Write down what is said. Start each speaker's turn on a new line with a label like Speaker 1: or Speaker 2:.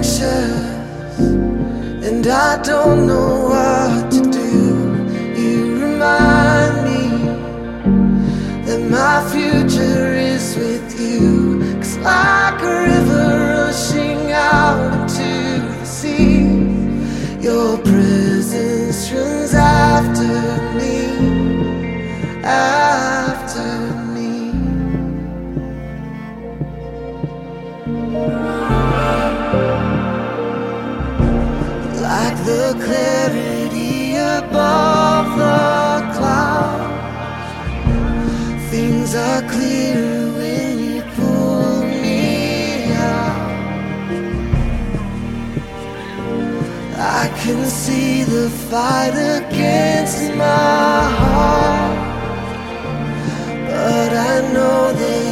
Speaker 1: anxious and I don't know what to do. You remind me that my future is with you. 'Cause like a river rushing out into the sea, your presence runs after me, after me. Like the clarity above the clouds, things are clearer when you pull me out. I can see the fight against my heart, but I know that